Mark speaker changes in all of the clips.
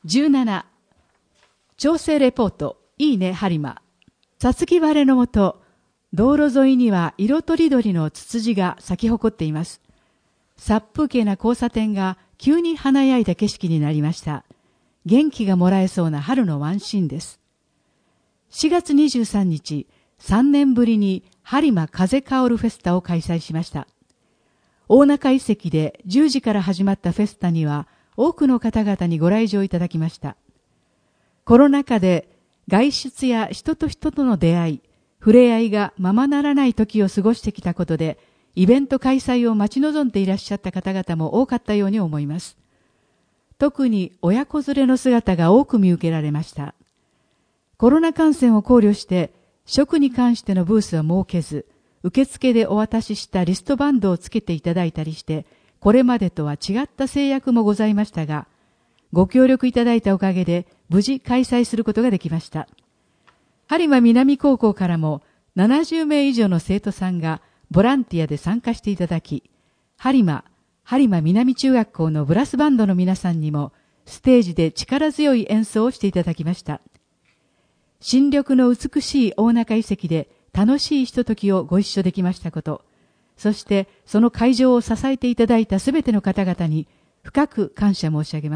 Speaker 1: 17、調整レポート、いいね播磨。さつき晴れのもと、道路沿いには色とりどりのツツジが咲き誇っています。殺風景な交差点が急に華やいだ景色になりました。元気がもらえそうな春のワンシーンです。4月23日、3年ぶりに播磨風香るフェスタを開催しました。大中遺跡で10時から始まったフェスタには多くの方々にご来場いただきました。コロナ禍で外出や人と人との出会い、触れ合いがままならない時を過ごしてきたことで、イベント開催を待ち望んでいらっしゃった方々も多かったように思います。特に親子連れの姿が多く見受けられました。コロナ感染を考慮して食に関してのブースは設けず、受付でお渡ししたリストバンドをつけていただいたりして、これまでとは違った制約もございましたが、ご協力いただいたおかげで無事開催することができました。播磨南高校からも70名以上の生徒さんがボランティアで参加していただき、播磨南中学校のブラスバンドの皆さんにもステージで力強い演奏をしていただきました。新緑の美しい大中遺跡で楽しいひとときをご一緒できましたこと、そしてその会場を支えていただいたすべての方々に深く感謝申し上げます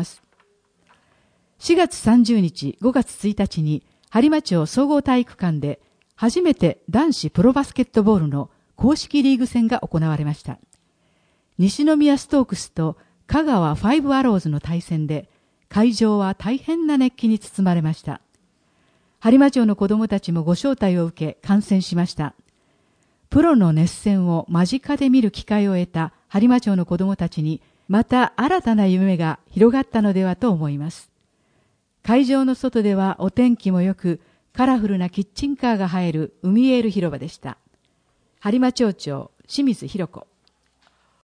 Speaker 1: 。4月30日、5月1日に播磨町総合体育館で初めて男子プロバスケットボールの公式リーグ戦が行われました。西宮ストークスと香川ファイブアローズの対戦で会場は大変な熱気に包まれました。播磨町の子どもたちもご招待を受け観戦しました。プロの熱戦を間近で見る機会を得た播磨町の子どもたちにまた新たな夢が広がったのではと思います。会場の外ではお天気も良く、カラフルなキッチンカーが映える海エール広場でした。播磨町長清水弘子。